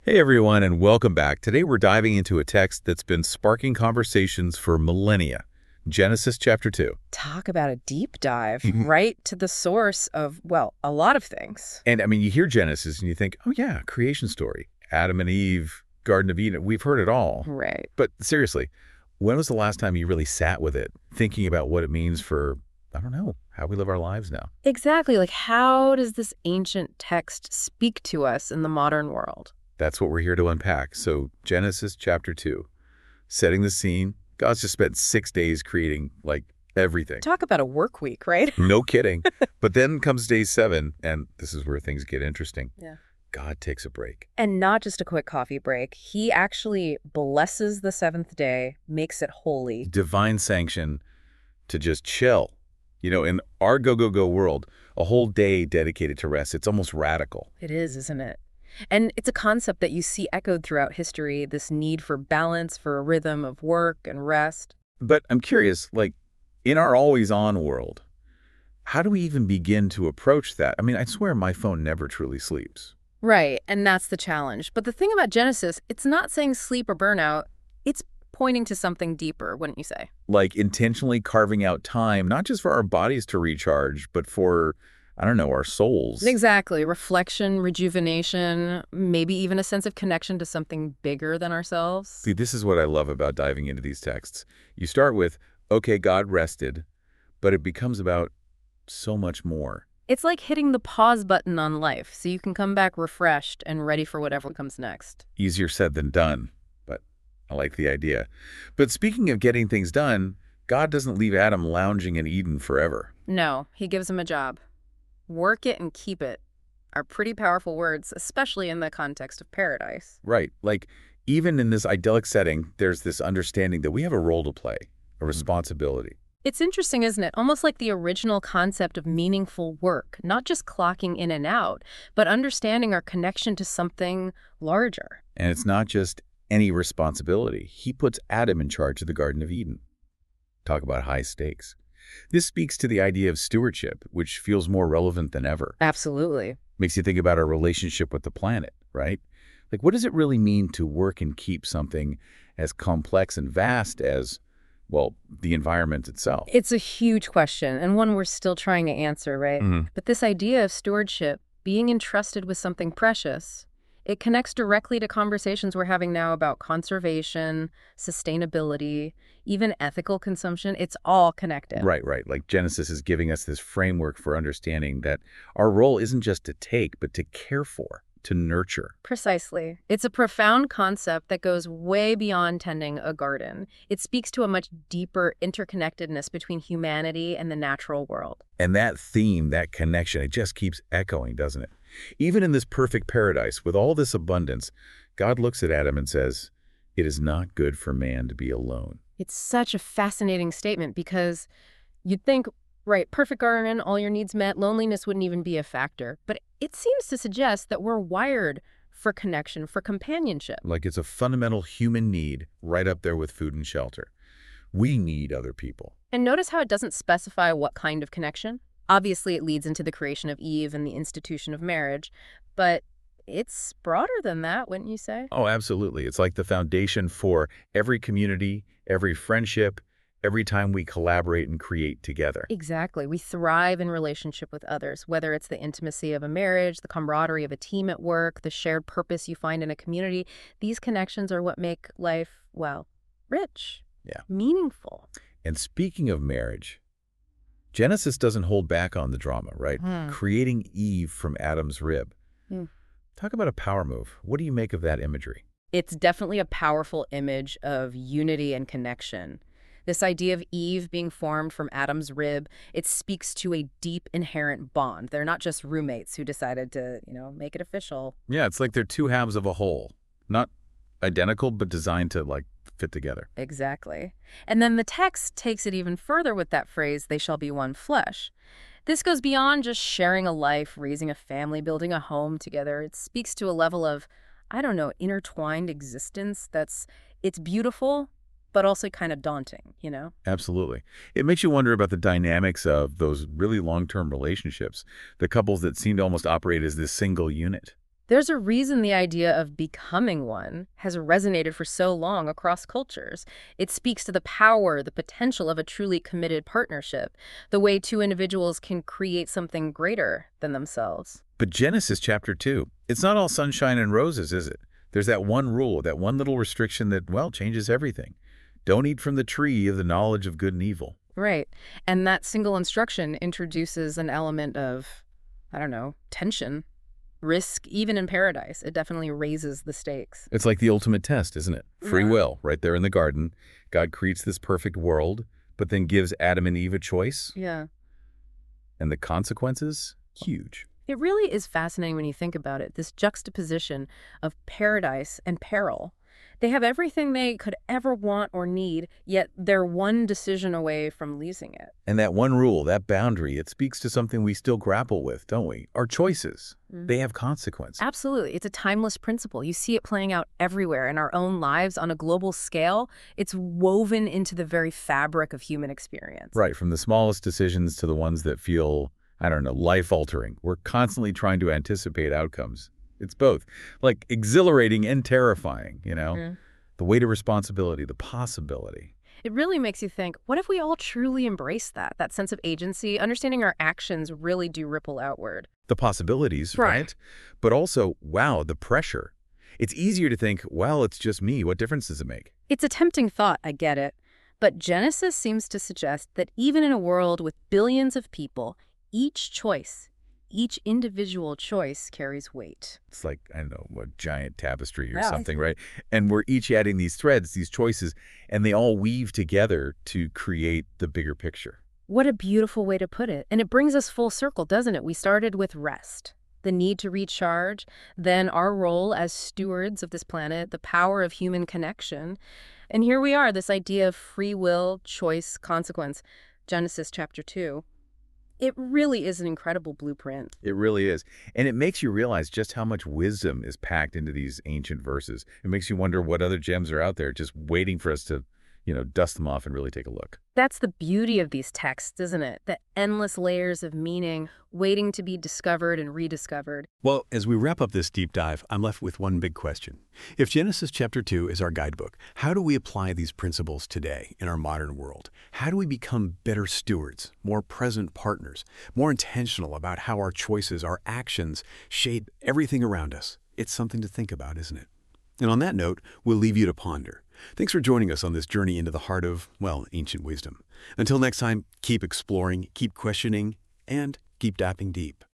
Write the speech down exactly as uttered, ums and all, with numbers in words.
Hey everyone, and welcome back. Today we're diving into a text that's been sparking conversations for millennia. Genesis chapter two. Talk about a deep dive right to the source of, well, a lot of things. And I mean, you hear Genesis and you think, oh yeah, creation story. Adam and Eve, Garden of Eden. We've heard it all. Right. But seriously, when was the last time you really sat with it, thinking about what it means for, I don't know, how we live our lives now? Exactly. Like, how does this ancient text speak to us in the modern world? That's what we're here to unpack. So Genesis chapter two, setting the scene. God's just spent six days creating, like, everything. Talk about a work week, right? No kidding. But then comes day seven, and this is where things get interesting. Yeah. God takes a break. And not just a quick coffee break. He actually blesses the seventh day, makes it holy. Divine sanction to just chill. You know, in our go-go-go world, a whole day dedicated to rest, it's almost radical. It is, isn't it? And it's a concept that you see echoed throughout history, this need for balance, for a rhythm of work and rest. But I'm curious, like, in our always-on world, how do we even begin to approach that? I mean, I swear my phone never truly sleeps. Right, and that's the challenge. But the thing about Genesis, it's not saying sleep or burnout. It's pointing to something deeper, wouldn't you say? Like intentionally carving out time, not just for our bodies to recharge, but for, I don't know, our souls. Exactly. Reflection, rejuvenation, maybe even a sense of connection to something bigger than ourselves. See, this is what I love about diving into these texts. You start with, okay, God rested, but it becomes about so much more. It's like hitting the pause button on life so you can come back refreshed and ready for whatever comes next. Easier said than done, but I like the idea. But speaking of getting things done, God doesn't leave Adam lounging in Eden forever. No, he gives him a job. Work it and keep it are pretty powerful words, especially in the context of paradise. Right. Like, even in this idyllic setting, there's this understanding that we have a role to play, a responsibility. It's interesting, isn't it? Almost like the original concept of meaningful work, not just clocking in and out, but understanding our connection to something larger. And it's not just any responsibility. He puts Adam in charge of the Garden of Eden. Talk about high stakes. This speaks to the idea of stewardship, which feels more relevant than ever. Absolutely. Makes you think about our relationship with the planet, right? Like, what does it really mean to work and keep something as complex and vast as, well, the environment itself? It's a huge question, and one we're still trying to answer, right? Mm-hmm. But this idea of stewardship, being entrusted with something precious, it connects directly to conversations we're having now about conservation, sustainability, even ethical consumption. It's all connected. Right, right. Like Genesis is giving us this framework for understanding that our role isn't just to take, but to care for, to nurture. Precisely. It's a profound concept that goes way beyond tending a garden. It speaks to a much deeper interconnectedness between humanity and the natural world. And that theme, that connection, it just keeps echoing, doesn't it? Even in this perfect paradise, with all this abundance, God looks at Adam and says, "It is not good for man to be alone." It's such a fascinating statement because you'd think, right, perfect garden, all your needs met, loneliness wouldn't even be a factor. But it seems to suggest that we're wired for connection, for companionship. Like it's a fundamental human need right up there with food and shelter. We need other people. And notice how it doesn't specify what kind of connection. Obviously, it leads into the creation of Eve and the institution of marriage, but it's broader than that, wouldn't you say? Oh, absolutely. It's like the foundation for every community, every friendship, every time we collaborate and create together. Exactly. We thrive in relationship with others, whether it's the intimacy of a marriage, the camaraderie of a team at work, the shared purpose you find in a community. These connections are what make life, well, rich, Yeah. meaningful. And speaking of marriage, Genesis doesn't hold back on the drama, right? Hmm. Creating Eve from Adam's rib. Hmm. Talk about a power move. What do you make of that imagery? It's definitely a powerful image of unity and connection. This idea of Eve being formed from Adam's rib, it speaks to a deep inherent bond. They're not just roommates who decided to, you know, make it official. Yeah, it's like they're two halves of a whole. Not identical, but designed to, like, fit together. Exactly. And then the text takes it even further with that phrase, "they shall be one flesh." This goes beyond just sharing a life, raising a family, building a home together. It speaks to a level of, I don't know, intertwined existence that's, it's beautiful, but also kind of daunting, you know? Absolutely. It makes you wonder about the dynamics of those really long-term relationships, the couples that seem to almost operate as this single unit. There's a reason the idea of becoming one has resonated for so long across cultures. It speaks to the power, the potential of a truly committed partnership, the way two individuals can create something greater than themselves. But Genesis chapter two, it's not all sunshine and roses, is it? There's that one rule, that one little restriction that, well, changes everything. Don't eat from the tree of the knowledge of good and evil. Right. And that single instruction introduces an element of, I don't know, tension, risk, even in paradise. It definitely raises the stakes. It's like the ultimate test, isn't it? Free Yeah. will, right there in the garden. God creates this perfect world, but then gives Adam and Eve a choice. Yeah. And the consequences? Huge. It really is fascinating when you think about it, this juxtaposition of paradise and peril. They have everything they could ever want or need, yet they're one decision away from losing it. And that one rule, that boundary, it speaks to something we still grapple with, don't we? Our choices. Mhm. They have consequences. Absolutely. It's a timeless principle. You see it playing out everywhere in our own lives on a global scale. It's woven into the very fabric of human experience. Right, from the smallest decisions to the ones that feel, I don't know, life-altering. We're constantly trying to anticipate outcomes. It's both, like exhilarating and terrifying, you know? Mm. The weight of responsibility, the possibility. It really makes you think, what if we all truly embrace that, that sense of agency, understanding our actions really do ripple outward? The possibilities, Right. right? But also, wow, the pressure. It's easier to think, well, it's just me. What difference does it make? It's a tempting thought, I get it. But Genesis seems to suggest that even in a world with billions of people, each choice, each individual choice carries weight. It's like, I don't know, a giant tapestry or Yeah. something, right? And we're each adding these threads, these choices, and they all weave together to create the bigger picture. What a beautiful way to put it. And it brings us full circle, doesn't it? We started with rest, the need to recharge, then our role as stewards of this planet, the power of human connection. And here we are, this idea of free will, choice, consequence, Genesis chapter two. It really is an incredible blueprint. It really is. And it makes you realize just how much wisdom is packed into these ancient verses. It makes you wonder what other gems are out there just waiting for us to, you know, dust them off and really take a look. That's the beauty of these texts, isn't it? The endless layers of meaning waiting to be discovered and rediscovered. Well, as we wrap up this deep dive, I'm left with one big question. If Genesis chapter two is our guidebook, how do we apply these principles today in our modern world? How do we become better stewards, more present partners, more intentional about how our choices, our actions shape everything around us? It's something to think about, isn't it? And on that note, we'll leave you to ponder. Thanks for joining us on this journey into the heart of, well, ancient wisdom. Until next time, keep exploring, keep questioning, and keep dapping deep.